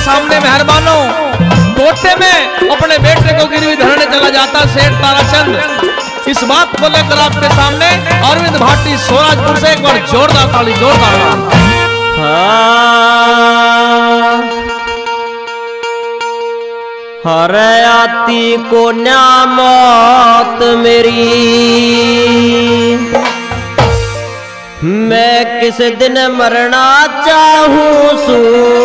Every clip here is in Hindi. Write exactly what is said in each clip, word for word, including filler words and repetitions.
सामने मेहरबानों टोटे में अपने बेटे को गिरवी धरने चला जाता सेठ ताराचंद। इस बात को लेकर आपके सामने अरविंद भाटी सोराजपुर से एक बार जोरदार ताली जोरदार। हरे आती को न्यामत मेरी, मैं किस दिन मरना चाहूं सू,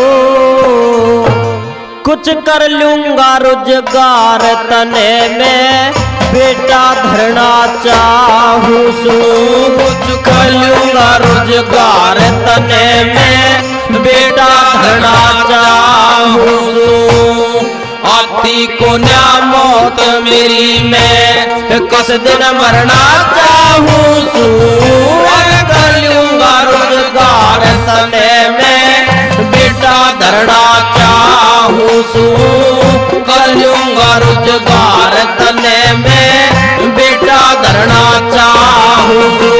कुछ कर लूंगा रोजगार तने में बेटा धरना चाहूं सू, कुछ कर लूंगा रोजगार तने में बेटा धरना चाहूं सू। आती को न्यामत मेरी, मैं किस दिन मरना चाहूं सू, कर लूंगा रोजगार तने में बेटा धरना चाहूं सू, कर लूंगा रोजगार तने में बेटा धरना चाहूं सू।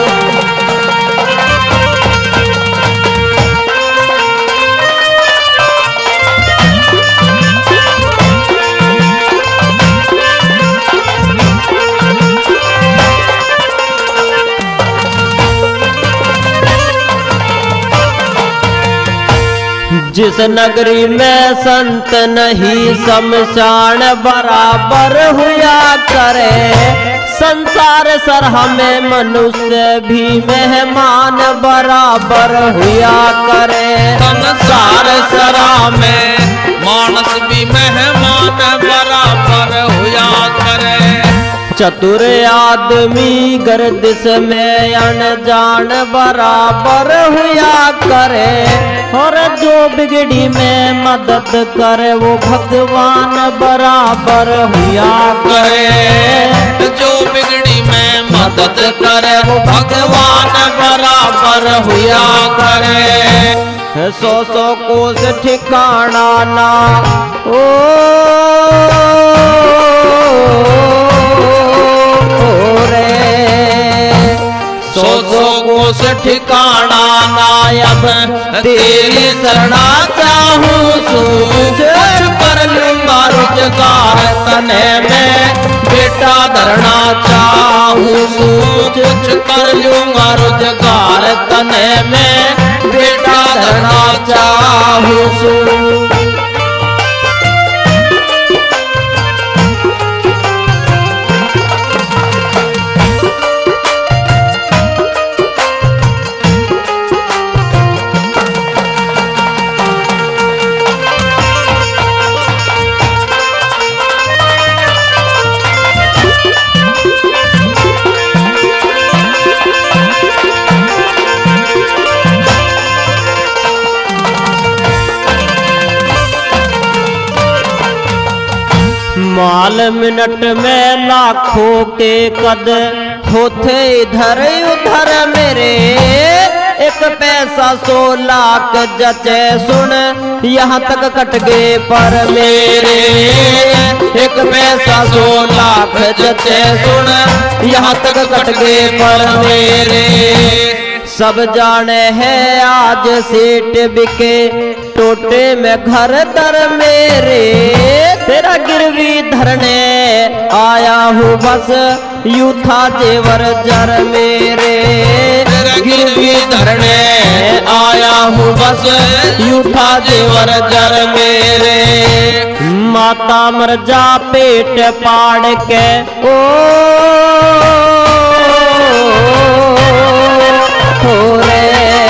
जिस नगरी में संत नहीं शमशान बराबर हुआ करे, संसार सरहा में मनुष्य भी मेहमान बराबर हुआ करे, संसार सरहा में मानस भी मेहमान बराबर हुआ करे। चतुर आदमी गर्दिश में अनजान बराबर हुआ करे, और जो बिगड़ी में मदद करे वो भगवान बराबर हुआ करे, जो बिगड़ी में मदद करे वो भगवान बराबर हुआ करे। सौ सौ कोस ठिकाना ना ओ सौ सौ कोस ठिकाना नायब तेरी शरणा चाहूं सू, कर लूंगा रोजगार तने में बेटा धरना चाहूं सू, कर लूंगा रोजगार तने में बेटा धरना चाहूं सू। माल मिनट में लाखों के कद होते इधर उधर मेरे, एक पैसा सौ लाख जचे सुन यहाँ तक कट गए पर मेरे, एक पैसा सौ लाख जचे सुन यहाँ तक कट गए पर मेरे। सब जाने हैं आज सेठ बिके टोटे में घर दर मेरे, तेरा गिरवी धरने आया हूँ बस यूं था जेवर जर मेरे, तेरा गिरवी धरने आया हूँ बस यूं था जेवर जर मेरे। माता मर जा पेट पाड़ के ओ हो रे,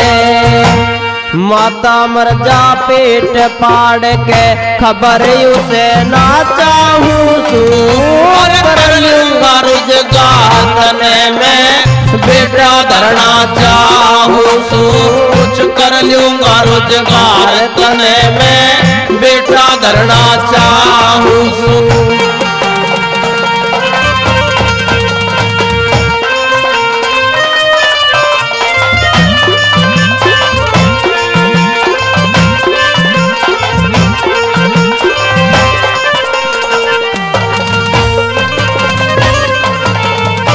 माता मर जा पेट पाड़ के खबर उसे ना चाहूं सू, कर लूंगा रोजगार तने में बेटा धरना चाहूं सू, कुछ कर लूंगा रोजगार तने में बेटा धरना चाहूं सू।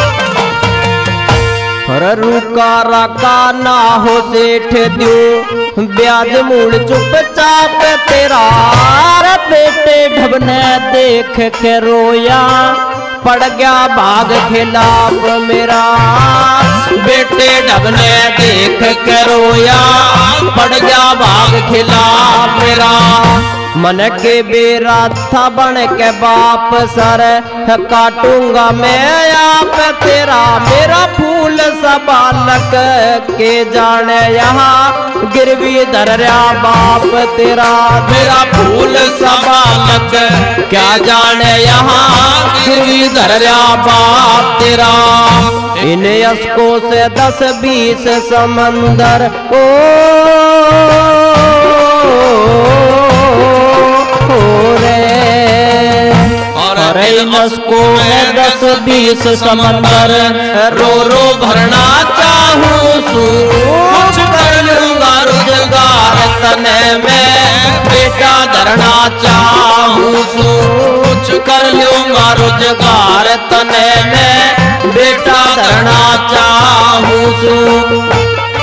रुका रका ना हो सेठ द्यो ब्याज मूल चुपचाप तेरा बेटे ढबने देख के रोया पड़ गया भाग खिलाफ मेरा बेटे ढबने देख के रोया पड़ गया भाग खिलाफ मेरा मन के बेरा था बन के बाप सर काटूंगा मैं आप तेरा मेरा फूल सा बालक के जाने यहाँ गिरवी धर रहा बाप तेरा मेरा फूल सा बालक क्या जाने यहाँ गिरवी धर रहा बाप तेरा इन यस्कों से दस बीस समंदर ओ और इसको मैं दस बीस समंदर रो रो भरना चाहूँ कुछ कर लूंगा रोजगार तने में बेटा धरना चाहूँ कुछ कर लूंगा रोजगार तने में बेटा धरना चाहूँ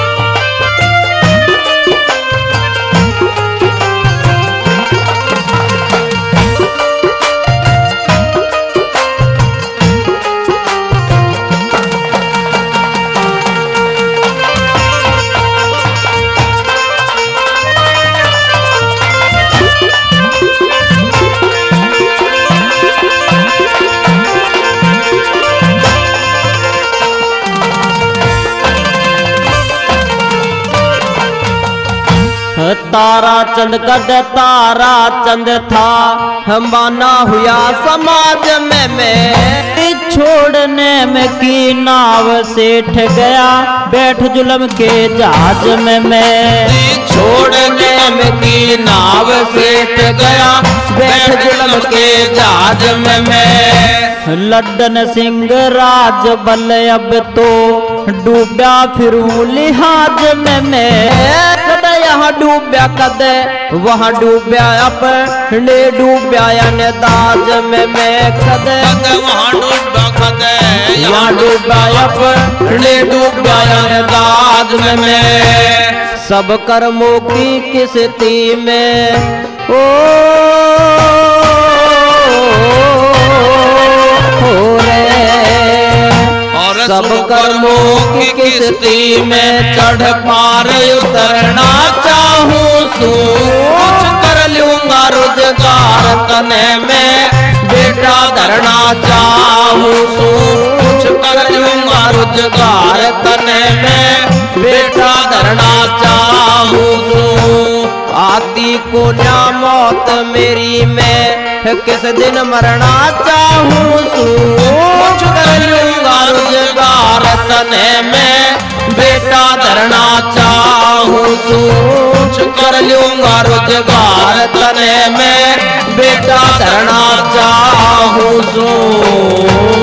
तारा चंद कद तारा चंद था हम माना हुआ समाज में मैं छोड़ने में की नाव सेठ गया बैठ जुल्म के जहाज में मैं छोड़ने में की नाव सेठ गया बैठ जुल्म के जहाज में मैं लड्डन सिंह राज बल अब तो डूबा फिरूं लिहाज में मैं यहाँ डूबया कदे वहाँ डूबया अपने डूबया दाज में मैं कदे वहाँ डूबया कदे यहाँ डूबया अपने डूबया दाज में मैं सब कर्मों की किस्ती में ओ हो रे सब कर्मों की किस्ती में चढ़ पार उतरना चाहूँ कुछ कर लूंगा रोजगार तने में बेटा धरना चाहूँ कुछ कर लूंगा रोजगार तने में बेटा धरना चाहूँ आती को ना मौत मेरी मैं किस दिन मरना चाहूँ कुछ कर लूंगा रोजगार तने में बेटा धरना चाहूँ कुछ कर लूंगा रोजगार तने में बेटा धरना चाहूँ